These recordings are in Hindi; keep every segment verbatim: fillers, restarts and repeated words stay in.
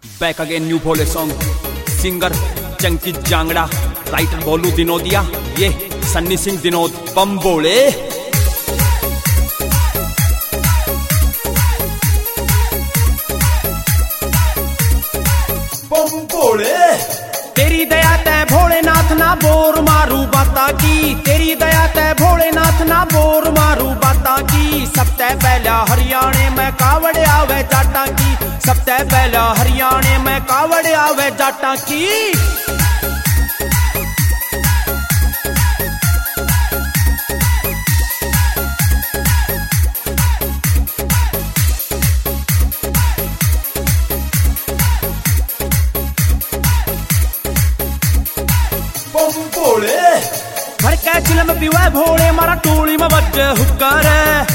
Back again new Bhole song. Singer Chanki Jangra, writer Bolu Dinodiya, ये सन्नी सिंह दिनोद बम बोले। बम बोले तेरी दया तै भोलेनाथ ना बोर मारू बाता की, तेरी दया तै भोलेनाथ ना बोर मारू बाता की। सबसे पहला हरियाणे में कावड़ आवे जाटा की, सबसे पहला हरियाणे में कावड़ आवे जाटा की। भोले भर के चिलम पीवे भोले मारा टोली में बज हुक्कर।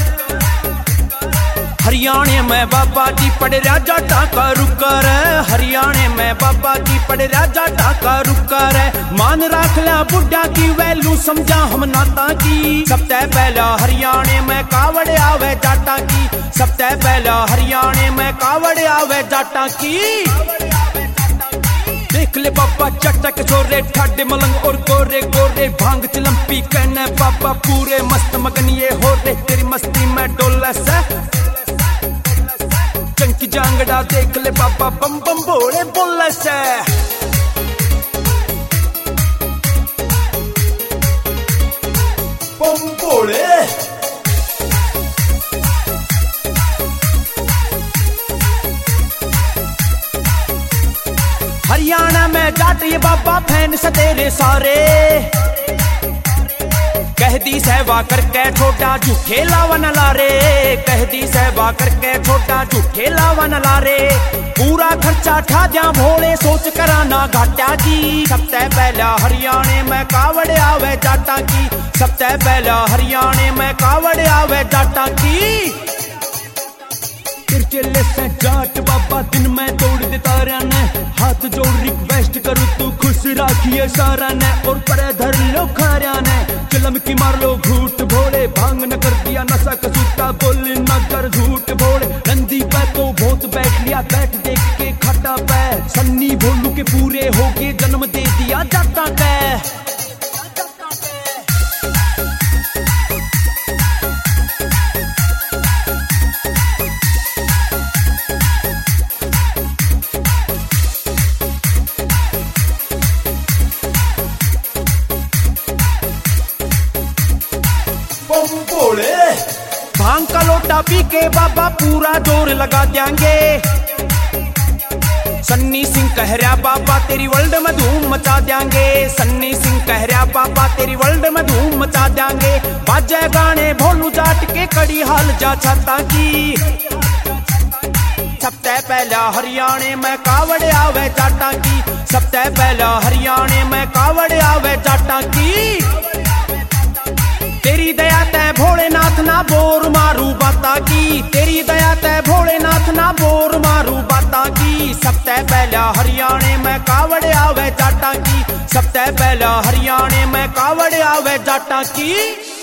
हरियाणे में बाबा जी पड़े राजा टाका रुकर, हरियाणे में बाबा जी पड़े राजा टाका रुकर। मान रख ला बुढ़ा की वैल्यू समझा हम नाता की। सबसे पहला हरियाणे में कावड़ आवे जाटा की, सबसे पहला हरियाणे में कावड़ आवे जाटा की। देख ले बाबा चटक छोरे ठाडे मलंग और गोरे गोरे, भांग चिलम्पी कहने बाबा पूरे मस्त मगन ये हो रे। तेरी मस्ती में डोला से चंकी जांगड़ा, देख ले बाबा बम बम बोले बोला से। बम बोले हरियाणा में जाट ये बाबा फैन से तेरे सारे। कह दी सेवा करके छोटा झूठे लावन लारे, कह दी सेवा करके छोटा झूठे लावन लारे। पूरा खर्चा ठा जा भोले सोच कराना घाटा की। सबसे पहला हरियाणे में कावड़ आवे जाटा की, सबसे पहला हरियाणे में कावड़ आवे जाटा की। चले से जाट बाबा दिन में तोड़ दे तारा ने, हाथ जोड़ रिक्वेस्ट करूँ तू खुश राखिए सारा ने। और पर धर लो खारा ने, चिलम की मार लो घूट भोले। भांग न कर दिया नशा कसूता, बोल न कर झूठ भोले। नंदी पे तो बहुत बैठ लिया, बैठ देख के खटा पे। सन्नी भोलू के पूरे हो के जन्म दे दिया जाता के। बोले भांग का लोटा पी के बाबा पूरा जोर लगा देंगे। सन्नी सिंह कह रहा बाबा तेरी वर्ल्ड में धूम मचा देंगे, सन्नी सिंह कह रहा बाबा तेरी वर्ल्ड में धूम मचा देंगे। बाजे गाने भोलू जाट के कड़ी हाल जा छाता की। सबसे पहला हरियाणे में कावड़ आवे जाटा की, सबसे पहला हरियाणे में कावड़ आवे जाटा की। तेरी दया तै भोलेनाथ ना बोर मारू बाता की, तेरी दया तै भोलेनाथ ना बोर मारू बाता की। सबसे पहला हरियाणे में कावड़ आवे जाटा की, सबसे पहला हरियाणे में कावड़ आवे जाटा की।